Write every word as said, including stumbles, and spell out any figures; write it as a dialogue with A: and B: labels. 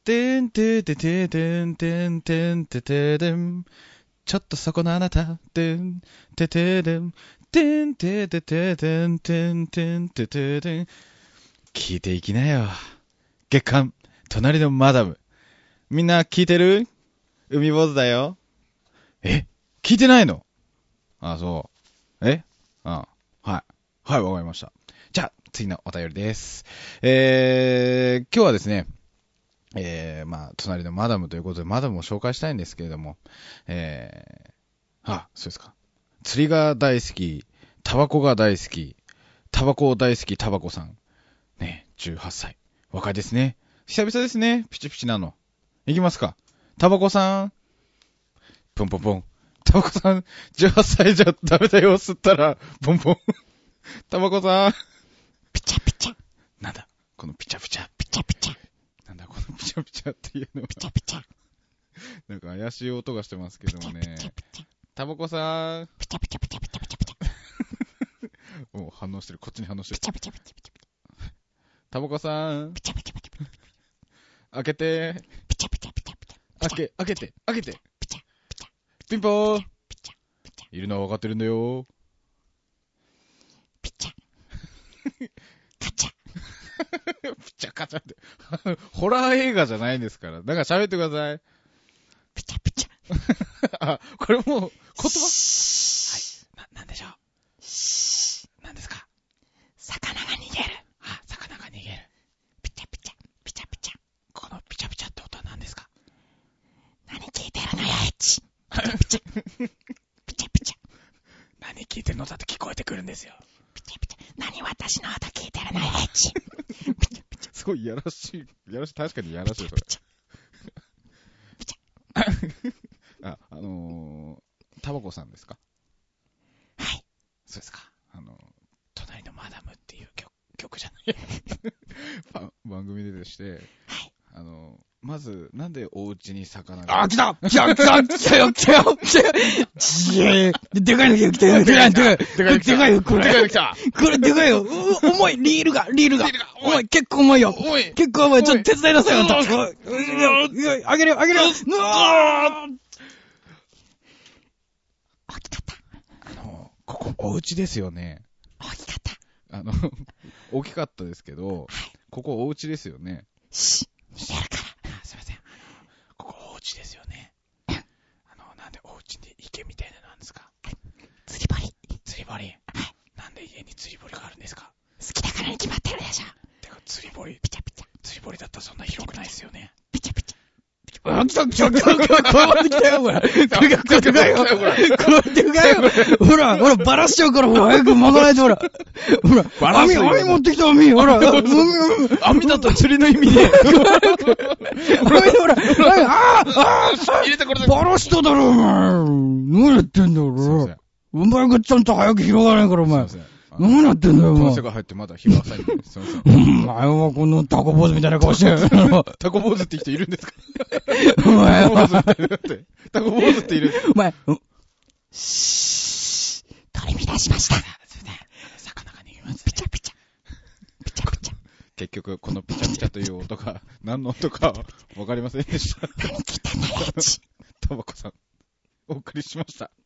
A: てんてんてんてんてんてんてんてんてん、ちょっとそこのあなた、てんてんてんてんてんてんてんてんてんてんてんてんてん、聞いていきなよ。月刊隣のマダム。みんな聞いてる？海坊主だよ。え？聞いてないの？あ、そう。え？あ、はい。はい、わかりました。じゃあ、次のお便りです。えー、今日はですね、えー、まあ、隣のマダムということで、マダムを紹介したいんですけれども、えー、あ、そうですか。釣りが大好き、タバコが大好き、タバコを大好きタバコさん。ね、じゅうはっさい。若いですね。久々ですね、ピチピチなの。いきますか。タバコさん。ポンポンポン。タバコさん、じゅうはっさいじゃダメだよ、吸ったら、ポンポン。タバコさん。
B: ピチャピチャ。
A: なんだこのピチャピチャ。
B: ピチャピチャ。
A: なんだこのピチャピチャっていうのは。
B: ピチャピチャ。
A: なんか怪しい音がしてますけどもね。タバコさん。
B: ピチャピチャピチャピチャピチャピチャ。
A: もう反応してる。こっちに反応してる。
B: ピチャピチャピチャピチャ。
A: タバコさん。
B: ピチャピチャピチャピチャ。
A: 開けて。
B: ピチャピチャピチャピチャ。
A: 開け、開けて、開けて。
B: ピチャピチャ。
A: ピンポー。
B: ピチャピチャ。
A: いるのは分かってるんだよ。
B: ピチャ。カチャ。
A: ピチャカチャって。ホラー映画じゃないんですから。だから喋ってください。
B: ピチャピチャ。
A: あ、これもう、言葉はい。
B: な、なんでしょう。なんですか。魚が逃げる。
A: あ、魚が逃げる。
B: ピチャピチャ。ピチャピチャ。
A: このピチャピチャって音は何ですか？
B: 何聞いてるのよ、エッチ。ピチャピチャ。ピチャピチャ。
A: 何聞いてるのだって聞こえてくるんですよ。
B: ピチャピチャ。何私の音聞いてるのよ、エッチ。
A: すごいいやらしい。いやらしい。確かにいやらしい、それ。
B: ピチ
A: ャ。あ、あのー、タバコさんですか？
B: はい。
A: そうですか。あのー、隣のマダムっていう曲、曲じゃない番組ででして、
B: はい。
A: あのー、まず、なんでお家に魚が。
B: あ、来た来た来た来たよ来たよ来たよちえーでかいの来たよでかいでかいでかいでかいよこれ。
A: でかいの来た
B: これでかいよ重いリールがリールが重い結構重いよ
A: 重い
B: 結構重いちょっと手伝いなさいよあんたあげるよあげるようわー大きかった。
A: あのー、ここお家ですよね。
B: 大きかった。
A: あの、大きかったですけど、ここお家ですよね。
B: し見てるから。
A: あ、すいません。あの、ここお家ですよね。あの、なんでお家に池みたいなのなんですか？
B: 釣り堀。
A: 釣り堀。なんで家に釣り堀があるんですか？
B: 好きだからに決まってるでしょ。
A: てか、釣り堀。
B: ピチャピチャ。
A: 釣り堀だったらそんな広くないですよね。
B: ピチャピチャ。あ、来た来た来た来たこれまで来たよ、ほら。これが、これでかいよ。これでかいよ。ほら、ほら、バラしちゃうから、ほら、早く巻かないと、ほら。ほら、網、網持ってきた、網、ほら。
A: 網だと釣りの意味で。
B: 網、ほら、ああ
A: 入れてこれだ。
B: バラしただろ、お前。何やってんだよ、俺。お前がちゃんと早く広がらないから、お前。何やってんだよ、お前。
A: 汗が入ってまだ日が浅いんで。すいません。
B: お前はこのタコ坊主みたいな顔してる。
A: タコ坊主って人いるんですか？
B: お前は。
A: タコ坊主っている。
B: お前、しー、取り乱しました。
A: 魚が逃げます、ね。
B: ピチャピチャ。ピチャピチャ。
A: 結局、このピチャピチャという音が、何の音かわかりませんでした。
B: 何聞いたんだよ、
A: タバコさん、お送りしました。